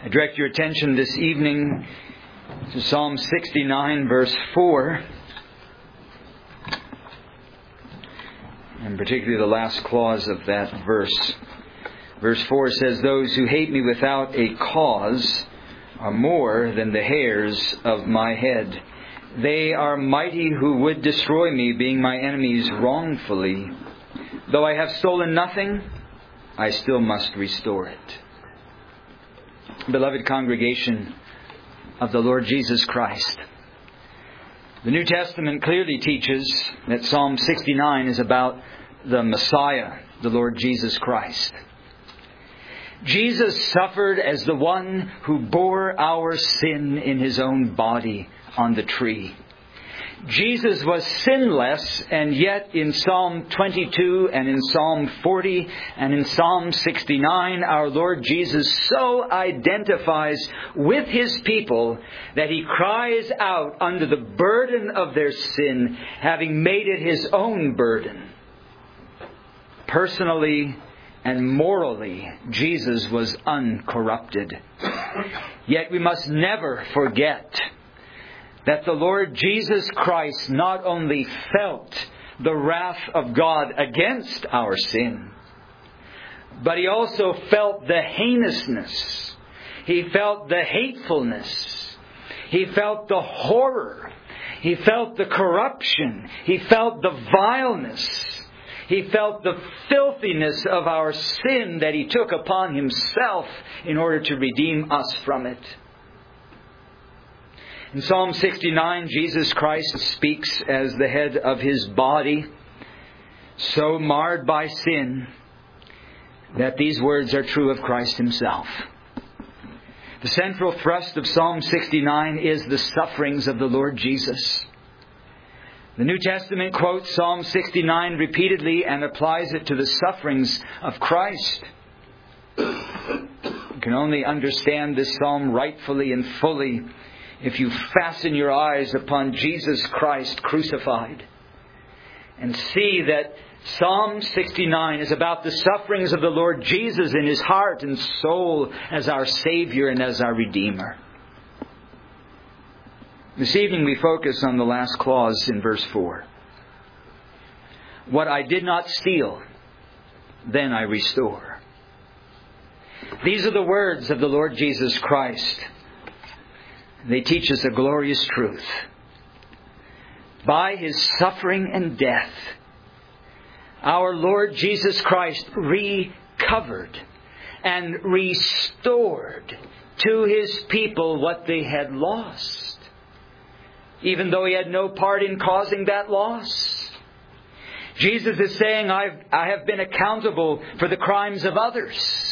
I direct your attention this evening to Psalm 69, verse 4, and particularly the last clause of that verse. Verse 4 says, "Those who hate me without a cause are more than the hairs of my head. They are mighty who would destroy me, being my enemies wrongfully. Though I have stolen nothing, I still must restore it." Beloved congregation of the Lord Jesus Christ, the New Testament clearly teaches that Psalm 69 is about the Messiah, the Lord Jesus Christ. Jesus suffered as the one who bore our sin in His own body on the tree. Jesus was sinless, and yet in Psalm 22 and in Psalm 40 and in Psalm 69, our Lord Jesus so identifies with His people that He cries out under the burden of their sin, having made it His own burden. Personally and morally, Jesus was uncorrupted. Yet we must never forget that the Lord Jesus Christ not only felt the wrath of God against our sin, but He also felt the heinousness. He felt the hatefulness. He felt the horror. He felt the corruption. He felt the vileness. He felt the filthiness of our sin that He took upon Himself in order to redeem us from it. In Psalm 69, Jesus Christ speaks as the head of His body, so marred by sin that these words are true of Christ Himself. The central thrust of Psalm 69 is the sufferings of the Lord Jesus. The New Testament quotes Psalm 69 repeatedly and applies it to the sufferings of Christ. You can only understand this psalm rightfully and fully if you fasten your eyes upon Jesus Christ crucified and see that Psalm 69 is about the sufferings of the Lord Jesus in His heart and soul as our Savior and as our Redeemer. This evening we focus on the last clause in verse 4. "What I did not steal, then I restore." These are the words of the Lord Jesus Christ. They teach us a glorious truth. By His suffering and death, our Lord Jesus Christ recovered and restored to His people what they had lost, even though He had no part in causing that loss. Jesus is saying, I have been accountable for the crimes of others.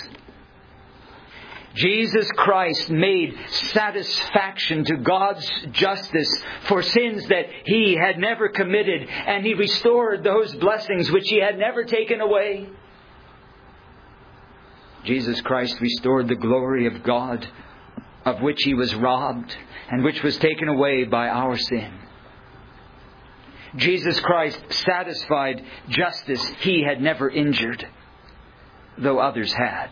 Jesus Christ made satisfaction to God's justice for sins that He had never committed, and He restored those blessings which He had never taken away. Jesus Christ restored the glory of God, of which He was robbed and which was taken away by our sin. Jesus Christ satisfied justice He had never injured, though others had.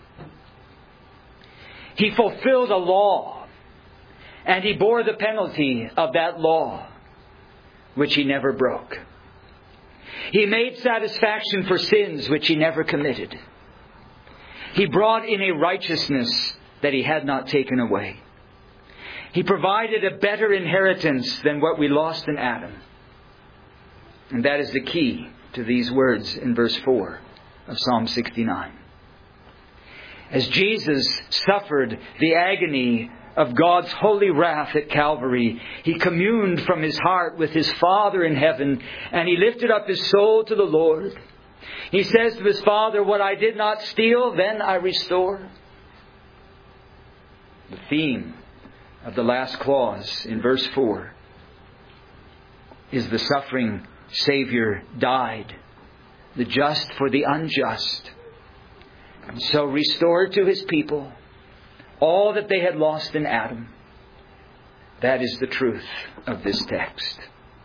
He fulfilled a law, and He bore the penalty of that law, which He never broke. He made satisfaction for sins which He never committed. He brought in a righteousness that He had not taken away. He provided a better inheritance than what we lost in Adam. And that is the key to these words in verse 4 of Psalm 69. As Jesus suffered the agony of God's holy wrath at Calvary, He communed from His heart with His Father in heaven, and He lifted up His soul to the Lord. He says to His Father, "What I did not steal, then I restore." The theme of the last clause in verse 4 is the suffering Savior died, the just for the unjust, and so restored to His people all that they had lost in Adam. That is the truth of this text.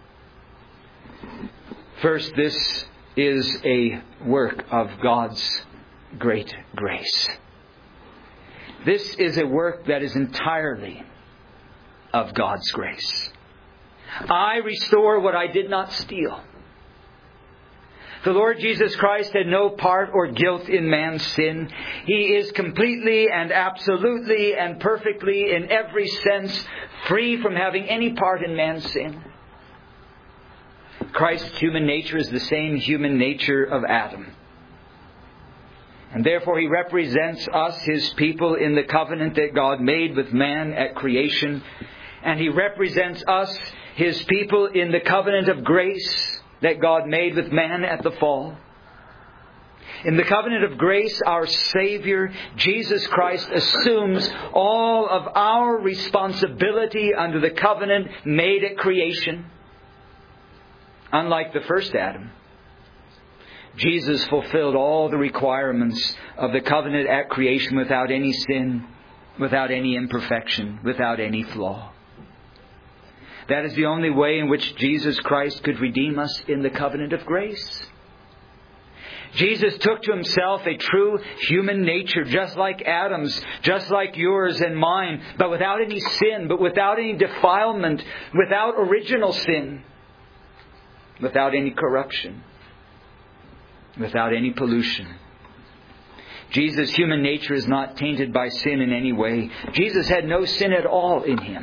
First, this is a work of God's great grace. This is a work that is entirely of God's grace. I restore what I did not steal. The Lord Jesus Christ had no part or guilt in man's sin. He is completely and absolutely and perfectly, in every sense, free from having any part in man's sin. Christ's human nature is the same human nature of Adam. And therefore He represents us, His people, in the covenant that God made with man at creation. And He represents us, His people, in the covenant of grace that God made with man at the fall. In the covenant of grace, our Savior, Jesus Christ, assumes all of our responsibility under the covenant made at creation. Unlike the first Adam, Jesus fulfilled all the requirements of the covenant at creation without any sin, without any imperfection, without any flaw. That is the only way in which Jesus Christ could redeem us in the covenant of grace. Jesus took to Himself a true human nature, just like Adam's, just like yours and mine, but without any sin, but without any defilement, without original sin, without any corruption, without any pollution. Jesus' human nature is not tainted by sin in any way. Jesus had no sin at all in Him.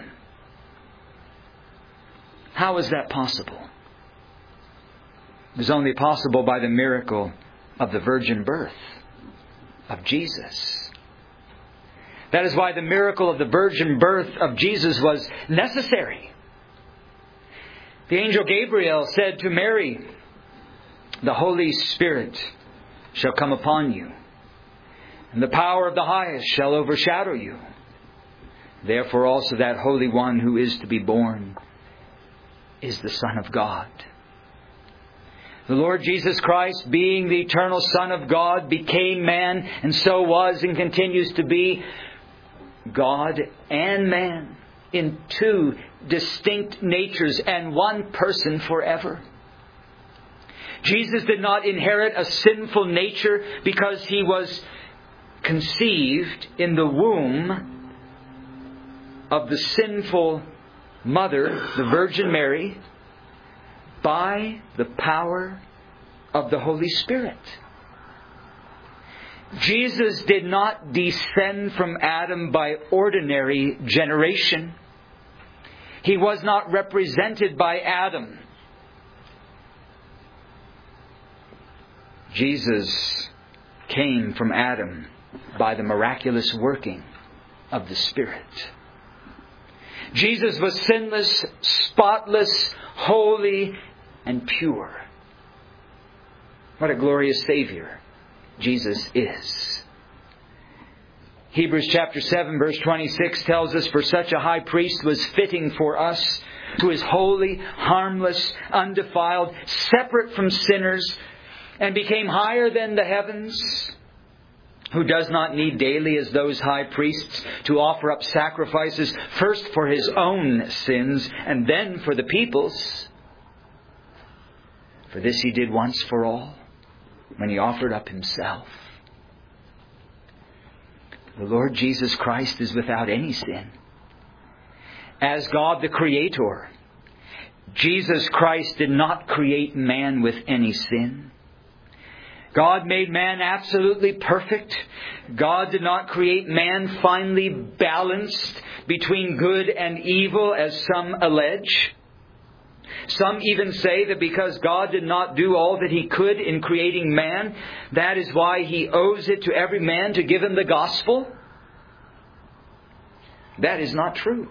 How is that possible? It was only possible by the miracle of the virgin birth of Jesus. That is why the miracle of the virgin birth of Jesus was necessary. The angel Gabriel said to Mary, "The Holy Spirit shall come upon you, and the power of the highest shall overshadow you. Therefore also that Holy One who is to be born is the Son of God." The Lord Jesus Christ, being the eternal Son of God, became man, and so was and continues to be God and man in two distinct natures and one person forever. Jesus did not inherit a sinful nature because He was conceived in the womb of the sinful mother, the Virgin Mary, by the power of the Holy Spirit. Jesus did not descend from Adam by ordinary generation. He was not represented by Adam. Jesus came from Adam by the miraculous working of the Spirit. Jesus was sinless, spotless, holy, and pure. What a glorious Savior Jesus is. Hebrews chapter 7 verse 26 tells us, "For such a high priest was fitting for us, who is holy, harmless, undefiled, separate from sinners, and became higher than the heavens, who does not need daily as those high priests to offer up sacrifices, first for His own sins and then for the people's. For this He did once for all, when He offered up Himself." The Lord Jesus Christ is without any sin. As God the Creator, Jesus Christ did not create man with any sin. God made man absolutely perfect. God did not create man finely balanced between good and evil, as some allege. Some even say that because God did not do all that He could in creating man, that is why He owes it to every man to give him the gospel. That is not true.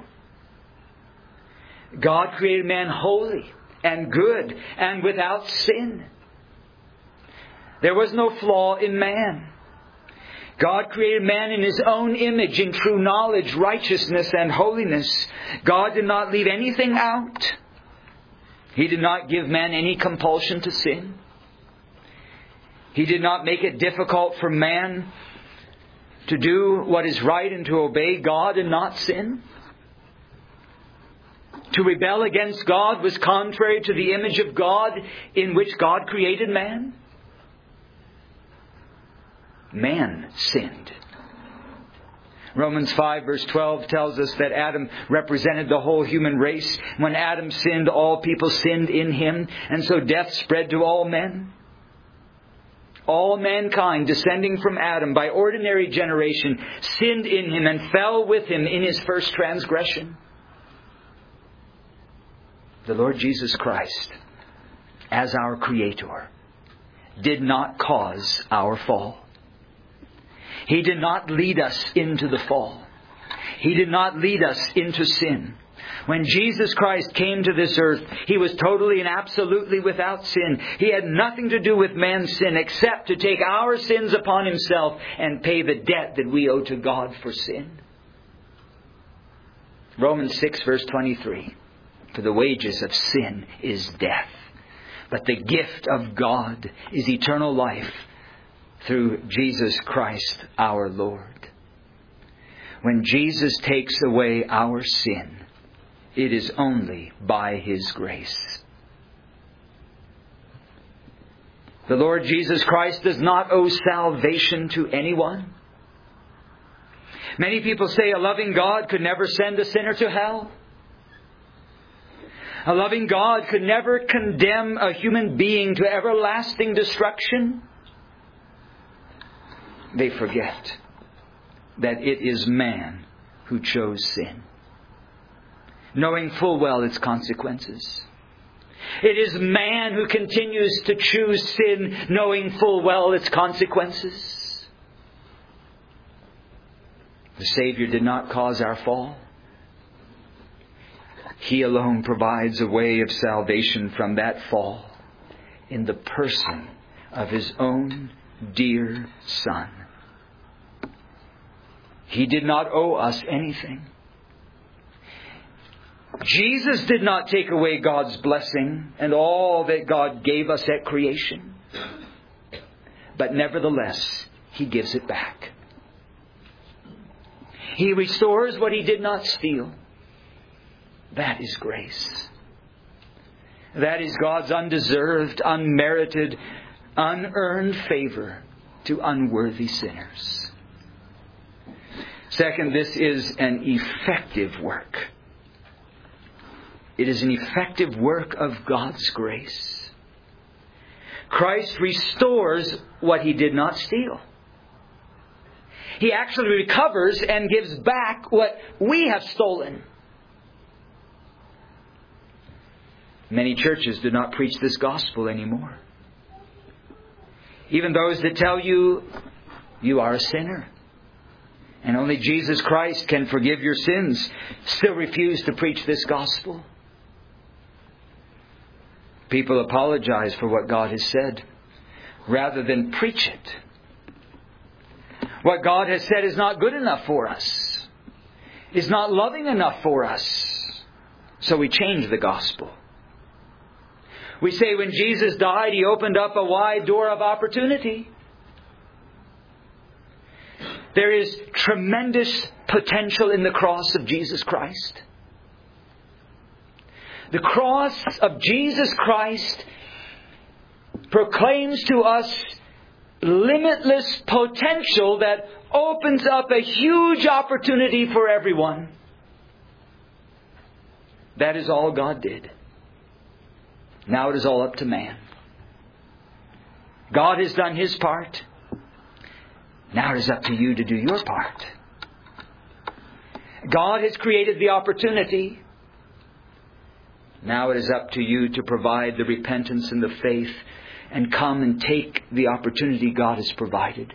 God created man holy and good and without sin. There was no flaw in man. God created man in His own image, in true knowledge, righteousness, and holiness. God did not leave anything out. He did not give man any compulsion to sin. He did not make it difficult for man to do what is right and to obey God and not sin. To rebel against God was contrary to the image of God in which God created man. Man sinned. Romans 5 verse 12 tells us that Adam represented the whole human race. When Adam sinned, all people sinned in him, and so death spread to all men. All mankind, descending from Adam by ordinary generation, sinned in him and fell with him in his first transgression. The Lord Jesus Christ, as our Creator, did not cause our fall. He did not lead us into the fall. He did not lead us into sin. When Jesus Christ came to this earth, He was totally and absolutely without sin. He had nothing to do with man's sin except to take our sins upon Himself and pay the debt that we owe to God for sin. Romans 6 verse 23. For the wages of sin is death, but the gift of God is eternal life through Jesus Christ our Lord. When Jesus takes away our sin, it is only by His grace. The Lord Jesus Christ does not owe salvation to anyone. Many people say a loving God could never send a sinner to hell. A loving God could never condemn a human being to everlasting destruction. They forget that it is man who chose sin, knowing full well its consequences. It is man who continues to choose sin, knowing full well its consequences. The Savior did not cause our fall. He alone provides a way of salvation from that fall in the person of His own dear Son. He did not owe us anything. Jesus did not take away God's blessing and all that God gave us at creation. But nevertheless, He gives it back. He restores what He did not steal. That is grace. That is God's undeserved, unmerited, unearned favor to unworthy sinners. Second, this is an effective work. It is an effective work of God's grace. Christ restores what He did not steal. He actually recovers and gives back what we have stolen. Many churches do not preach this gospel anymore. Even those that tell you, you are a sinner and only Jesus Christ can forgive your sins, still refuse to preach this gospel. People apologize for what God has said rather than preach it. What God has said is not good enough for us, is not loving enough for us. So we change the gospel. We say when Jesus died, He opened up a wide door of opportunity. There is tremendous potential in the cross of Jesus Christ. The cross of Jesus Christ proclaims to us limitless potential that opens up a huge opportunity for everyone. That is all God did. Now it is all up to man. God has done His part. Now it is up to you to do your part. God has created the opportunity. Now it is up to you to provide the repentance and the faith and come and take the opportunity God has provided.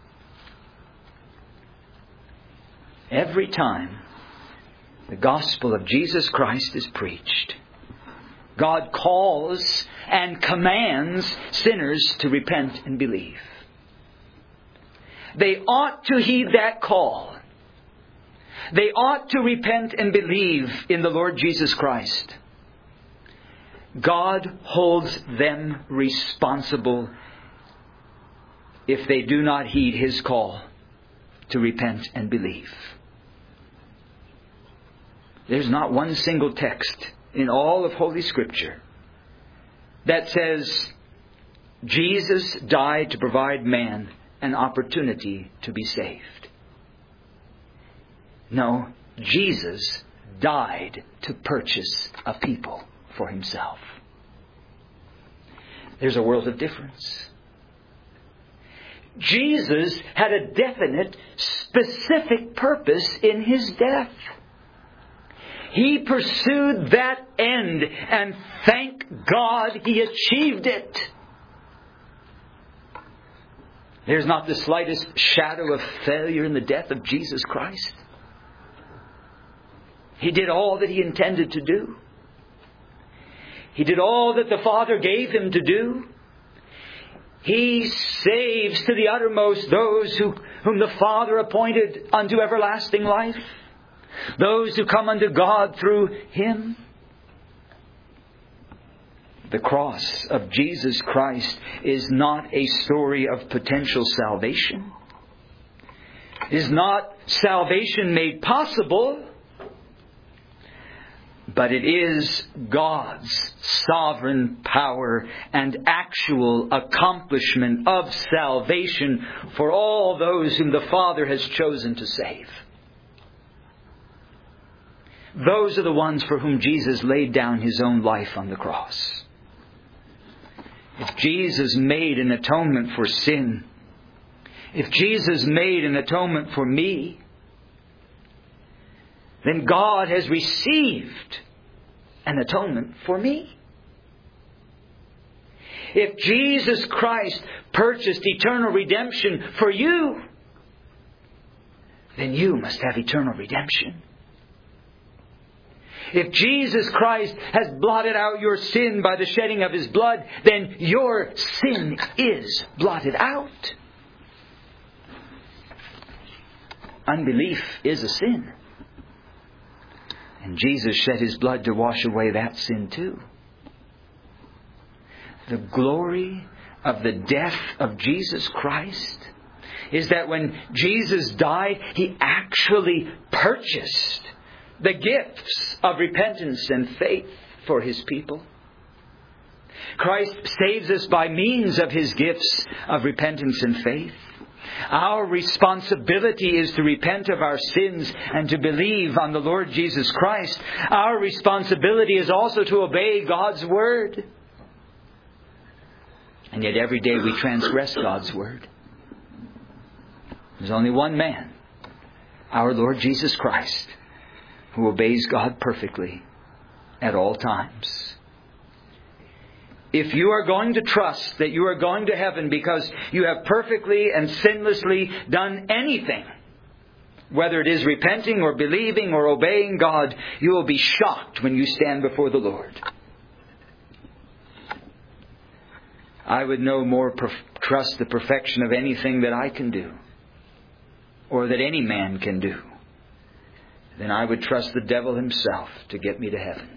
Every time the gospel of Jesus Christ is preached, God calls and commands sinners to repent and believe. They ought to heed that call. They ought to repent and believe in the Lord Jesus Christ. God holds them responsible if they do not heed His call to repent and believe. There's not one single text in all of Holy Scripture that says Jesus died to provide man an opportunity to be saved. No, Jesus died to purchase a people for Himself. There's a world of difference. Jesus had a definite, specific purpose in His death. He pursued that end, and thank God He achieved it. There's not the slightest shadow of failure in the death of Jesus Christ. He did all that He intended to do. He did all that the Father gave Him to do. He saves to the uttermost those whom the Father appointed unto everlasting life. Those who come unto God through Him. The cross of Jesus Christ is not a story of potential salvation. It is not salvation made possible, but it is God's sovereign power and actual accomplishment of salvation for all those whom the Father has chosen to save. Those are the ones for whom Jesus laid down His own life on the cross. If Jesus made an atonement for sin, if Jesus made an atonement for me, then God has received an atonement for me. If Jesus Christ purchased eternal redemption for you, then you must have eternal redemption. If Jesus Christ has blotted out your sin by the shedding of His blood, then your sin is blotted out. Unbelief is a sin. And Jesus shed His blood to wash away that sin too. The glory of the death of Jesus Christ is that when Jesus died, He actually purchased the gifts of repentance and faith for His people. Christ saves us by means of His gifts of repentance and faith. Our responsibility is to repent of our sins and to believe on the Lord Jesus Christ. Our responsibility is also to obey God's Word. And yet every day we transgress God's Word. There's only one man, our Lord Jesus Christ, who obeys God perfectly at all times. If you are going to trust that you are going to heaven because you have perfectly and sinlessly done anything, whether it is repenting or believing or obeying God, you will be shocked when you stand before the Lord. I would no more trust the perfection of anything that I can do or that any man can do than I would trust the devil himself to get me to heaven.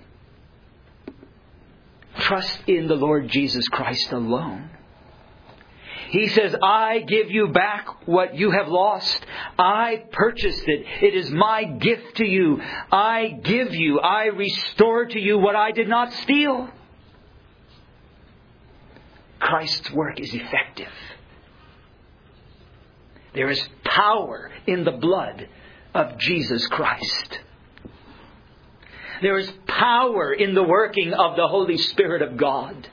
Trust in the Lord Jesus Christ alone. He says, I give you back what you have lost. I purchased it. It is my gift to you. I give you, I restore to you what I did not steal. Christ's work is effective. There is power in the blood of Jesus Christ. There is power in the working of the Holy Spirit of God.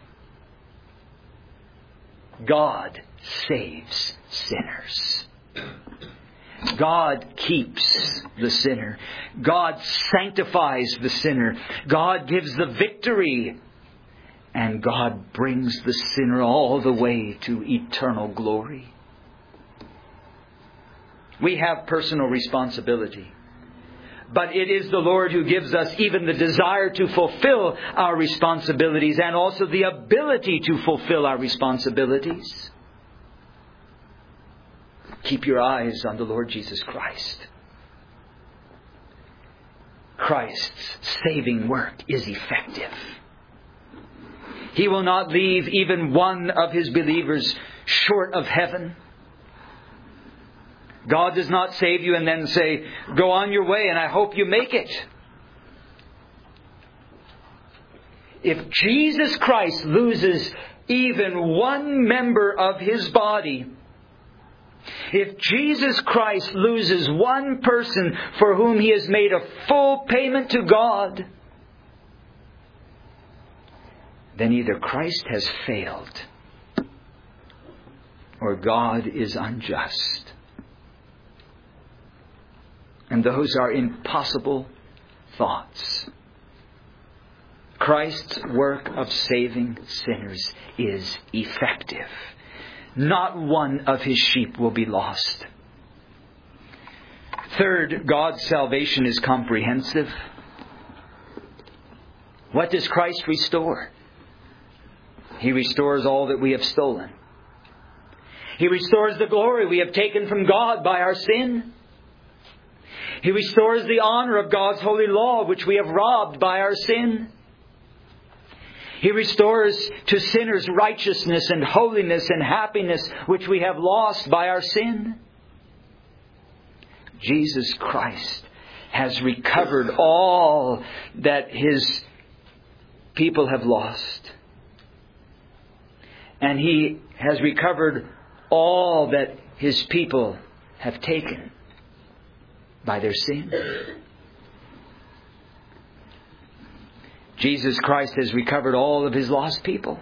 God saves sinners. God keeps the sinner. God sanctifies the sinner. God gives the victory. And God brings the sinner all the way to eternal glory. We have personal responsibility. But it is the Lord who gives us even the desire to fulfill our responsibilities and also the ability to fulfill our responsibilities. Keep your eyes on the Lord Jesus Christ. Christ's saving work is effective. He will not leave even one of His believers short of heaven. God does not save you and then say, go on your way and I hope you make it. If Jesus Christ loses even one member of His body, If Jesus Christ loses one person for whom He has made a full payment to God, then either Christ has failed or God is unjust. And those are impossible thoughts. Christ's work of saving sinners is effective. Not one of His sheep will be lost. Third, God's salvation is comprehensive. What does Christ restore? He restores all that we have stolen. He restores the glory we have taken from God by our sin. He restores the honor of God's holy law which we have robbed by our sin. He restores to sinners righteousness and holiness and happiness which we have lost by our sin. Jesus Christ has recovered all that His people have lost. And He has recovered all that His people have taken by their sin. Jesus Christ has recovered all of His lost people.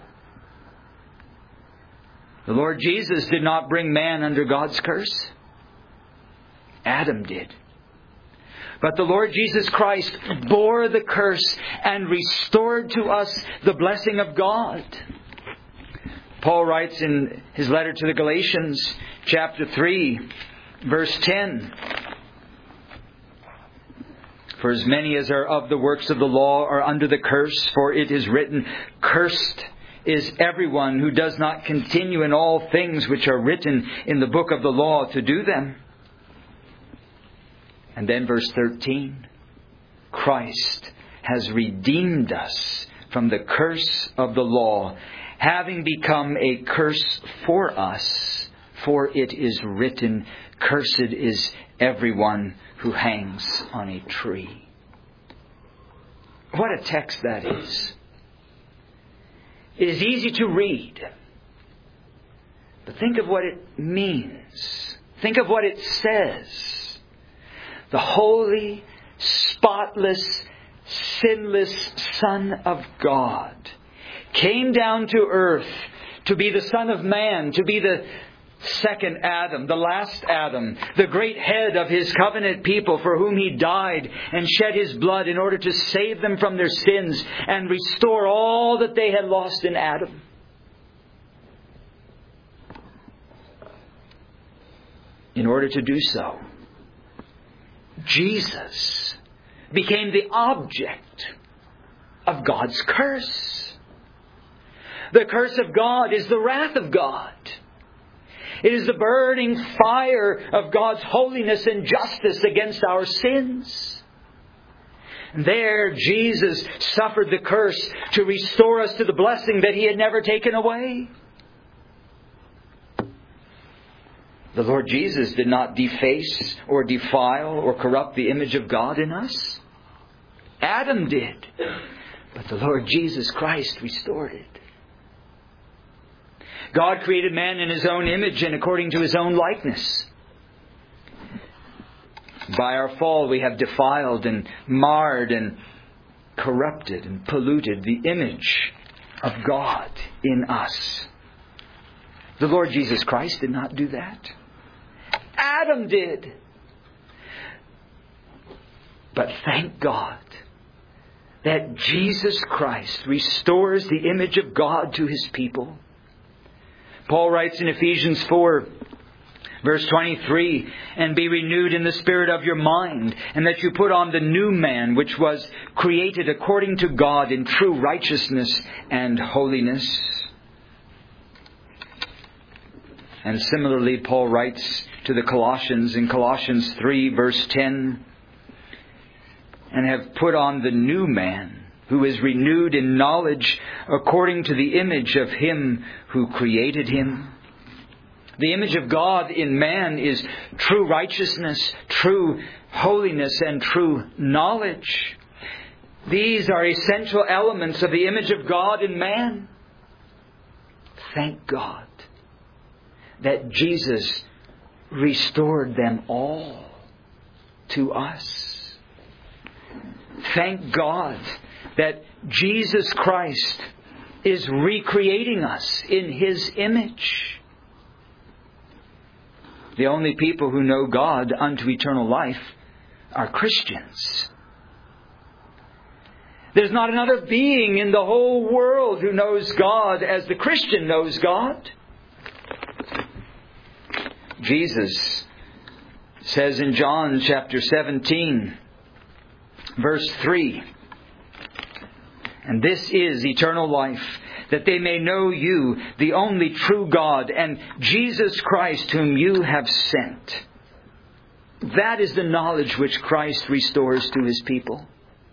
The Lord Jesus did not bring man under God's curse. Adam did. But the Lord Jesus Christ bore the curse and restored to us the blessing of God. Paul writes in his letter to the Galatians, chapter 3, verse 10, "For as many as are of the works of the law are under the curse, for it is written, 'Cursed is everyone who does not continue in all things which are written in the book of the law to do them.'" And then verse 13, "Christ has redeemed us from the curse of the law, having become a curse for us, for it is written, 'Cursed is everyone who hangs on a tree.'" What a text that is. It is easy to read. But think of what it means. Think of what it says. The holy, spotless, sinless Son of God came down to earth to be the Son of Man, to be the second Adam, the last Adam, the great head of His covenant people for whom He died and shed His blood in order to save them from their sins and restore all that they had lost in Adam. In order to do so, Jesus became the object of God's curse. The curse of God is the wrath of God. It is the burning fire of God's holiness and justice against our sins. There, Jesus suffered the curse to restore us to the blessing that He had never taken away. The Lord Jesus did not deface or defile or corrupt the image of God in us. Adam did. But the Lord Jesus Christ restored it. God created man in His own image and according to His own likeness. By our fall, we have defiled and marred and corrupted and polluted the image of God in us. The Lord Jesus Christ did not do that. Adam did. But thank God that Jesus Christ restores the image of God to His people. Paul writes in Ephesians 4, verse 23, "And be renewed in the spirit of your mind, and that you put on the new man, which was created according to God in true righteousness and holiness." And similarly, Paul writes to the Colossians in Colossians 3, verse 10, "And have put on the new man, who is renewed in knowledge according to the image of Him who created him." The image of God in man is true righteousness, true holiness, and true knowledge. These are essential elements of the image of God in man. Thank God that Jesus restored them all to us. Thank God that Jesus Christ is recreating us in His image. The only people who know God unto eternal life are Christians. There's not another being in the whole world who knows God as the Christian knows God. Jesus says in John chapter 17, verse 3, "And this is eternal life, that they may know you, the only true God, and Jesus Christ whom you have sent." That is the knowledge which Christ restores to His people.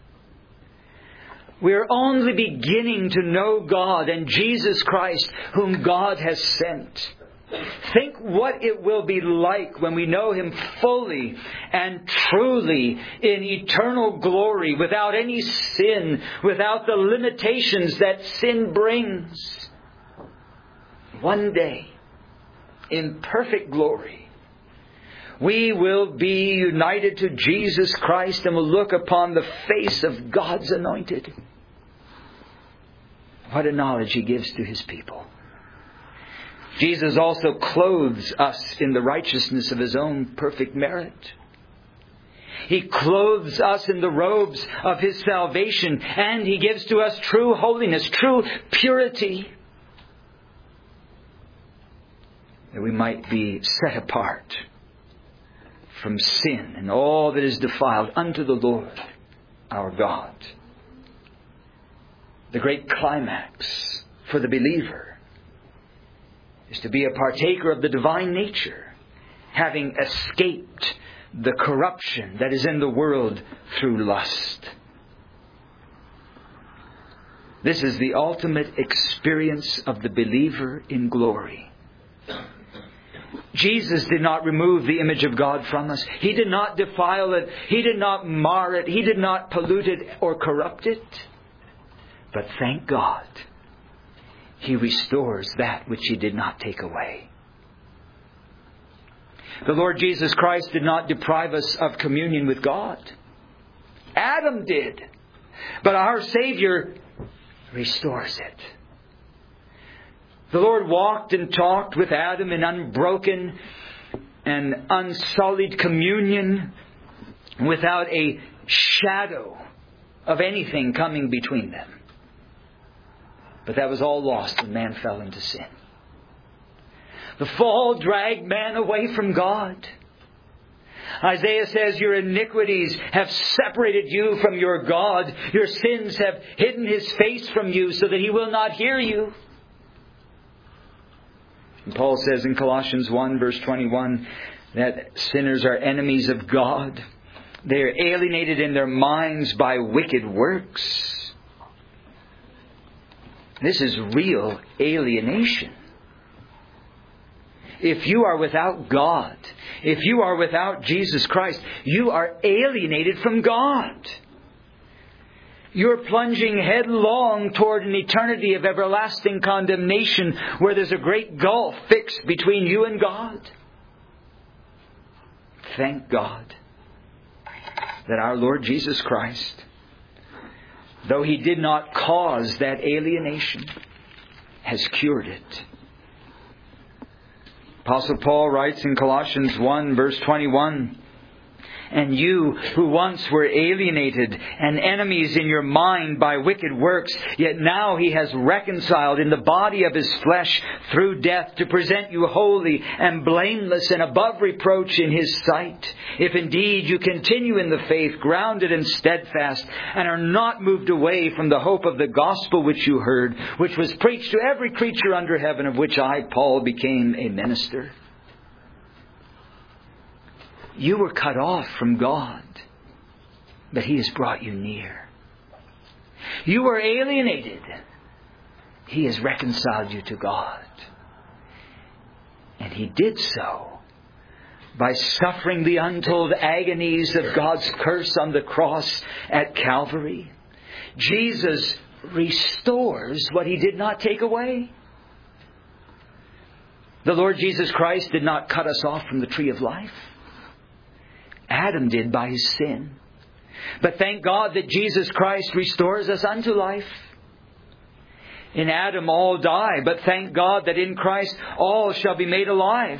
We're only beginning to know God and Jesus Christ whom God has sent. Think what it will be like when we know Him fully and truly in eternal glory, without any sin, without the limitations that sin brings. One day, in perfect glory, we will be united to Jesus Christ and will look upon the face of God's anointed. What a knowledge He gives to His people. Jesus also clothes us in the righteousness of His own perfect merit. He clothes us in the robes of His salvation, and He gives to us true holiness, true purity, that we might be set apart from sin and all that is defiled unto the Lord our God. The great climax for the believer is to be a partaker of the divine nature, having escaped the corruption that is in the world through lust. This is the ultimate experience of the believer in glory. Jesus did not remove the image of God from us. He did not defile it. He did not mar it. He did not pollute it or corrupt it. But thank God, He restores that which He did not take away. The Lord Jesus Christ did not deprive us of communion with God. Adam did. But our Savior restores it. The Lord walked and talked with Adam in unbroken and unsullied communion, without a shadow of anything coming between them. But that was all lost when man fell into sin. The fall dragged man away from God. Isaiah says, "Your iniquities have separated you from your God. Your sins have hidden His face from you so that He will not hear you." And Paul says in Colossians 1 verse 21 that sinners are enemies of God. They are alienated in their minds by wicked works. This is real alienation. If you are without God, if you are without Jesus Christ, you are alienated from God. You're plunging headlong toward an eternity of everlasting condemnation, where there's a great gulf fixed between you and God. Thank God that our Lord Jesus Christ, though He did not cause that alienation, has cured it. Apostle Paul writes in Colossians 1 verse 21, "And you who once were alienated and enemies in your mind by wicked works, yet now He has reconciled in the body of His flesh through death, to present you holy and blameless and above reproach in His sight. If indeed you continue in the faith, grounded and steadfast, and are not moved away from the hope of the gospel which you heard, which was preached to every creature under heaven, of which I, Paul, became a minister." You were cut off from God, but He has brought you near. You were alienated. He has reconciled you to God. And He did so by suffering the untold agonies of God's curse on the cross at Calvary. Jesus restores what He did not take away. The Lord Jesus Christ did not cut us off from the tree of life. Adam did by his sin. But thank God that Jesus Christ restores us unto life. In Adam all die, but thank God that in Christ all shall be made alive.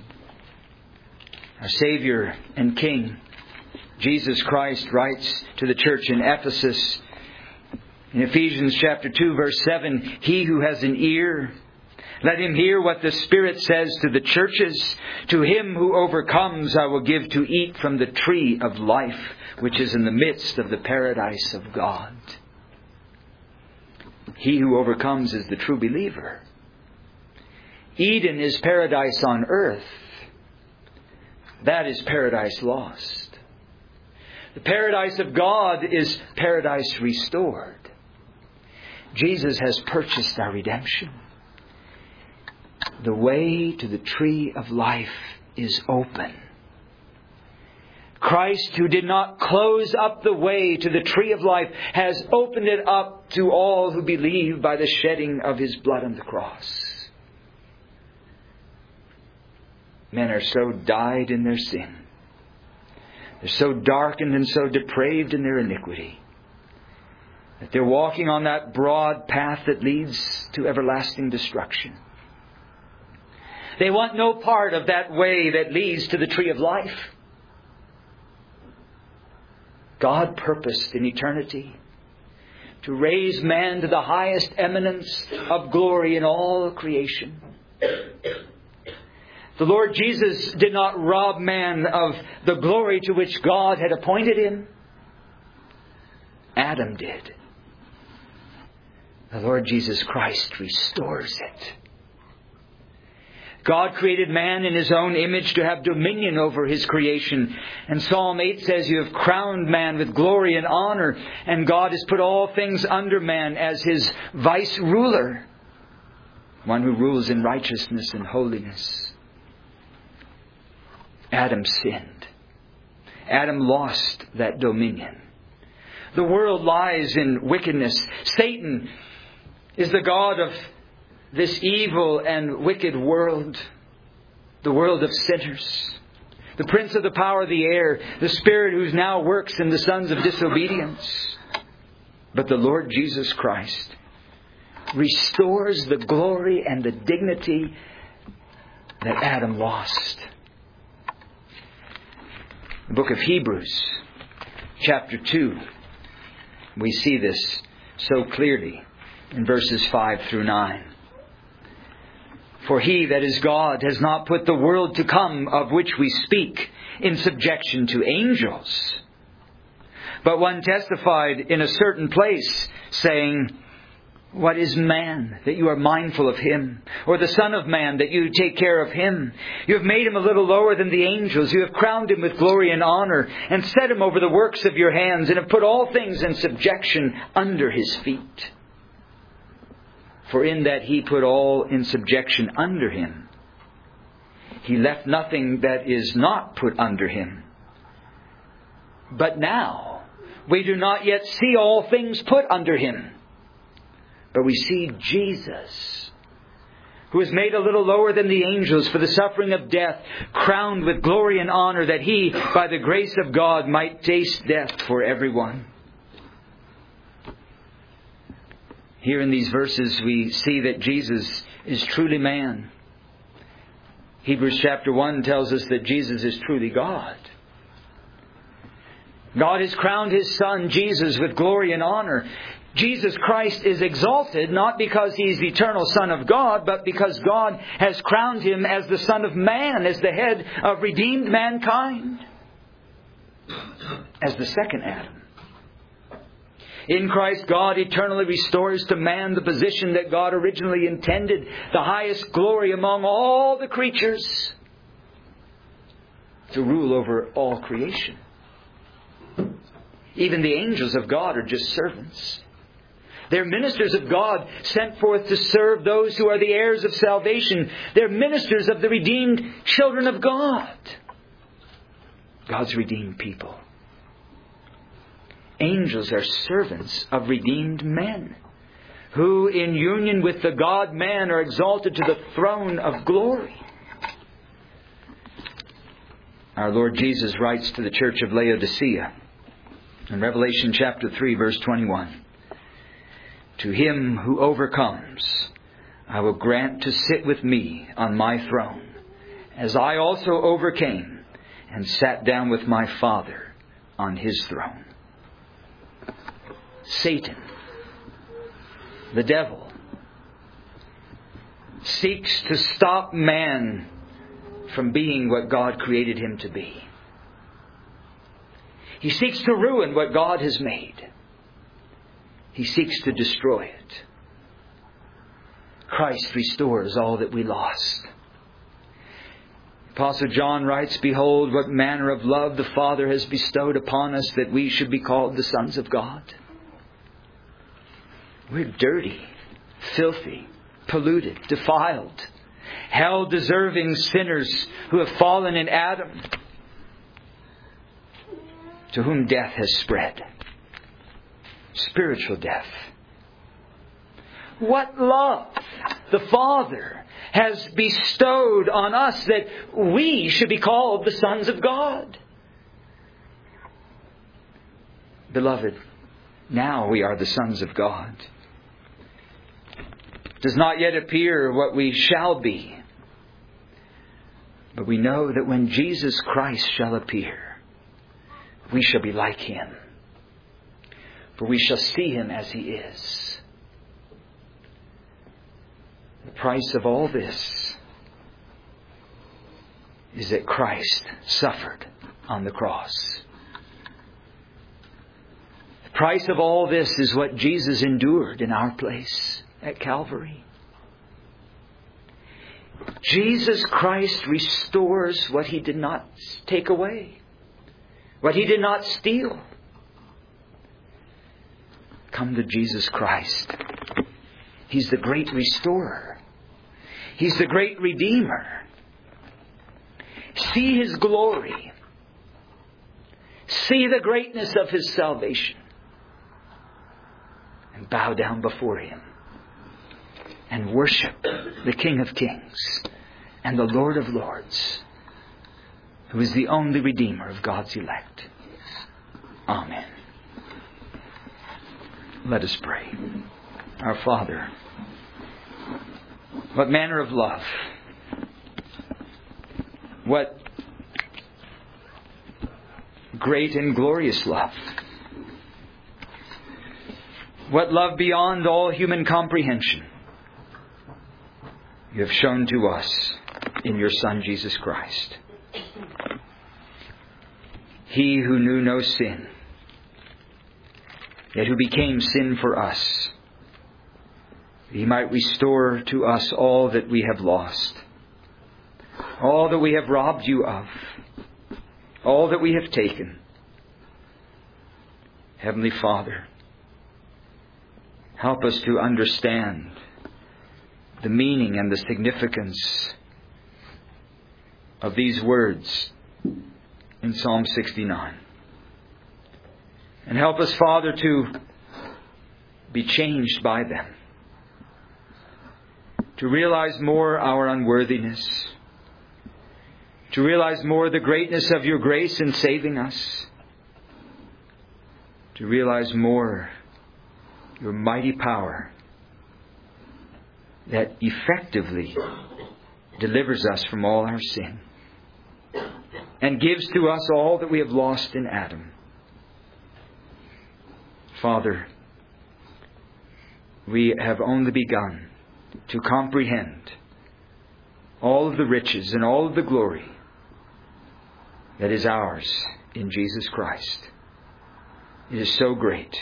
Our Savior and King, Jesus Christ, writes to the church in Ephesus, in Ephesians chapter 2, verse 7, He who has an ear, let him hear what the Spirit says to the churches. To him who overcomes I will give to eat from the tree of life, which is in the midst of the paradise of God. He who overcomes is the true believer. Eden is paradise on earth. That is paradise lost. The paradise of God is paradise restored. Jesus has purchased our redemption. The way to the tree of life is open. Christ, who did not close up the way to the tree of life, has opened it up to all who believe by the shedding of His blood on the cross. Men are so dyed in their sin. They're so darkened and so depraved in their iniquity that they're walking on that broad path that leads to everlasting destruction. They want no part of that way that leads to the tree of life. God purposed in eternity to raise man to the highest eminence of glory in all creation. The Lord Jesus did not rob man of the glory to which God had appointed him. Adam did. The Lord Jesus Christ restores it. God created man in His own image to have dominion over His creation. And Psalm 8 says, You have crowned man with glory and honor, and God has put all things under man as His vice ruler, one who rules in righteousness and holiness. Adam sinned. Adam lost that dominion. The world lies in wickedness. Satan is the god of this evil and wicked world, the world of sinners, the prince of the power of the air, the spirit who now works in the sons of disobedience. But the Lord Jesus Christ restores the glory and the dignity that Adam lost. The book of Hebrews, chapter 2, we see this so clearly in verses 5 through 9. For He, that is God, has not put the world to come of which we speak in subjection to angels. But one testified in a certain place, saying, What is man, that you are mindful of him? Or the Son of Man, that you take care of him? You have made him a little lower than the angels. You have crowned him with glory and honor, and set him over the works of your hands, and have put all things in subjection under his feet. For in that He put all in subjection under Him, He left nothing that is not put under Him. But now we do not yet see all things put under Him, but we see Jesus, who is made a little lower than the angels for the suffering of death, crowned with glory and honor, that He, by the grace of God, might taste death for everyone. Here in these verses we see that Jesus is truly man. Hebrews chapter 1 tells us that Jesus is truly God. God has crowned His Son, Jesus, with glory and honor. Jesus Christ is exalted not because He is the eternal Son of God, but because God has crowned Him as the Son of Man, as the head of redeemed mankind, as the second Adam. In Christ, God eternally restores to man the position that God originally intended, the highest glory among all the creatures, to rule over all creation. Even the angels of God are just servants. They're ministers of God, sent forth to serve those who are the heirs of salvation. They're ministers of the redeemed children of God, God's redeemed people. Angels are servants of redeemed men who in union with the God-man are exalted to the throne of glory. Our Lord Jesus writes to the church of Laodicea in Revelation chapter 3, verse 21. To him who overcomes, I will grant to sit with me on my throne, as I also overcame and sat down with my Father on his throne. Satan, the devil, seeks to stop man from being what God created him to be. He seeks to ruin what God has made. He seeks to destroy it. Christ restores all that we lost. Apostle John writes, Behold, what manner of love the Father has bestowed upon us, that we should be called the sons of God. We're dirty, filthy, polluted, defiled, hell-deserving sinners who have fallen in Adam, to whom death has spread. Spiritual death. What love the Father has bestowed on us that we should be called the sons of God. Beloved, now we are the sons of God. It does not yet appear what we shall be. But we know that when Jesus Christ shall appear, we shall be like Him. For we shall see Him as He is. The price of all this is that Christ suffered on the cross. The price of all this is what Jesus endured in our place at Calvary. Jesus Christ restores what He did not take away, what He did not steal. Come to Jesus Christ. He's the great restorer. He's the great redeemer. See His glory. See the greatness of His salvation. And bow down before Him. And worship the King of Kings and the Lord of Lords, who is the only Redeemer of God's elect. Amen. Let us pray. Our Father, what manner of love, what great and glorious love, what love beyond all human comprehension you have shown to us in your Son, Jesus Christ. He who knew no sin, yet who became sin for us, He might restore to us all that we have lost, all that we have robbed you of, all that we have taken. Heavenly Father, help us to understand the meaning and the significance of these words in Psalm 69. And help us, Father, to be changed by them, to realize more our unworthiness, to realize more the greatness of your grace in saving us, to realize more your mighty power that effectively delivers us from all our sin and gives to us all that we have lost in Adam. Father, we have only begun to comprehend all of the riches and all of the glory that is ours in Jesus Christ. It is so great.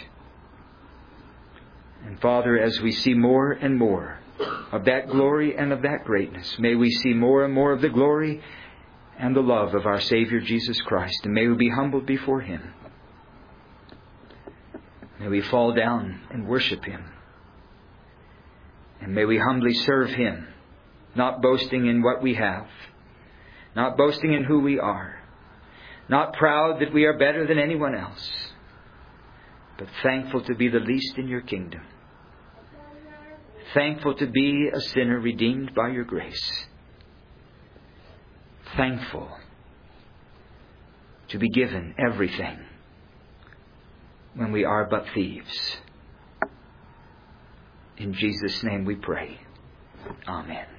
And Father, as we see more and more of that glory and of that greatness, may we see more and more of the glory and the love of our Savior Jesus Christ. And may we be humbled before Him. May we fall down and worship Him. And may we humbly serve Him, not boasting in what we have, not boasting in who we are, not proud that we are better than anyone else, but thankful to be the least in your kingdom. Thankful to be a sinner redeemed by your grace. Thankful to be given everything when we are but thieves. In Jesus' name we pray. Amen.